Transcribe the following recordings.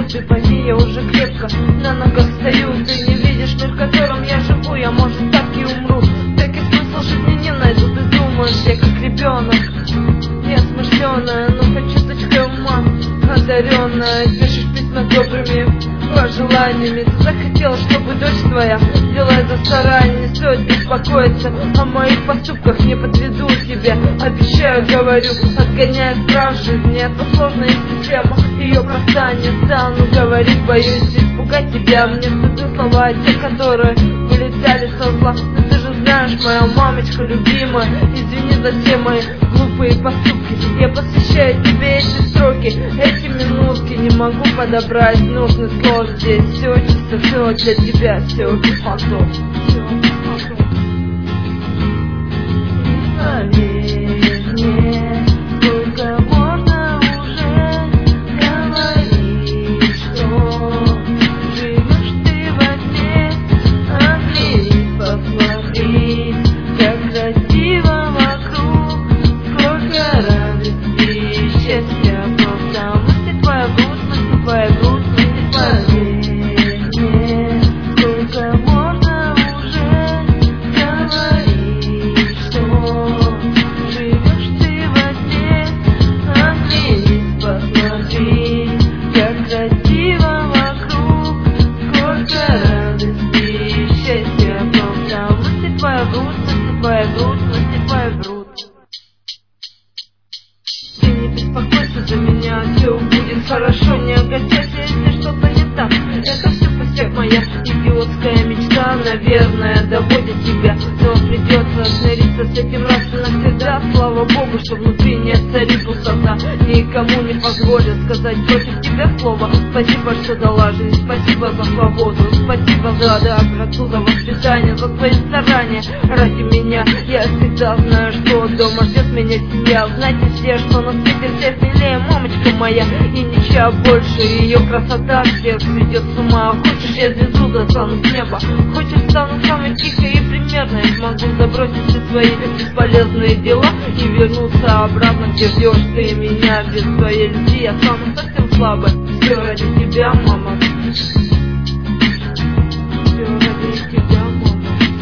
Ты пойми, я уже крепко на ногах стою. Ты не видишь мир, в котором я живу. Я, может, так и умру. Так и смысл жизни не найду. Ты думаешь, я как ребенок, несмышленая, но хоть чуточкой ума одаренная. Пишешь письма добрыми пожеланиями. Ты захотела, чтобы дочь твоя делай за старание. Не стоит беспокоиться о моих поступках, не подведу тебя, обещаю, говорю, отгоняя страх жизни. Это сложная система, ее проста не стану говорить, боюсь испугать тебя. Мне стыдны слова те, которые вылетали со зла. Но ты же знаешь, моя мамочка любимая, извини за все мои глупые поступки. Я посвящаю тебе эти строки, эти минутки. Не могу подобрать нужный слов здесь. Все чисто, все для тебя, все без понтов. Поверь мне, сколько можно уже говорить, что живешь ты во сне. Оглянись, посмотри, как красиво вокруг, сколько радости и счастья. Просто мысли твоя грудь, мысли твоя грудь, мысли твоя грудь. Поверь мне, сколько можно уже говорить, что живешь ты во сне. Оглянись, посмотри, как красиво вокруг, сколько радости и счастья. Просто мысли твоя грудь, мысли твоя грудь, мысли твоя грудь. Ты не беспокойся за меня, все будет хорошо. Не огорчайся, если что-то не так. Это все пустяк, моя идиотская мечта, наверное, доводит тебя. Но придется смириться с этим раз и навсегда. Слава Богу, что внутри не царит пустота. Никому не позволят сказать против тебя слово. Спасибо, что дала жизнь, спасибо за свободу, спасибо за доброту, за воспитание, за свои старания ради меня. Я всегда знаю, что дома ждет меня семья. Знаете все, что на свете всех милее мамочка моя, и ничья больше. Ее красота всех сведет с ума. Хочешь, я звезду достану с неба, хочешь, стану самой тихой и примерной. Смогу забросить все свои бесполезные дела и вернуться обратно, где ждешь ты меня. Без твоей любви я стану совсем слабой. Все ради тебя, мама. Все ради тебя, мама.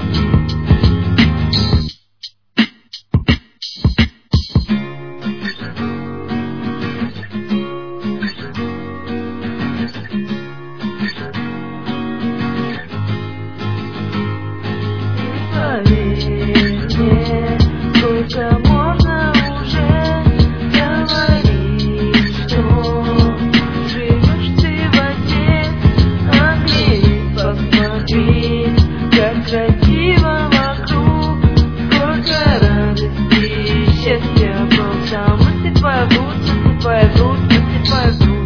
Поверь мне, сколько можно уже говорить, что живешь ты во сне. Оглянись, посмотри, как красиво вокруг, сколько радости и счастья. Просто мысли твоя грудь, мысли твоя грудь, мысли твоя грудь.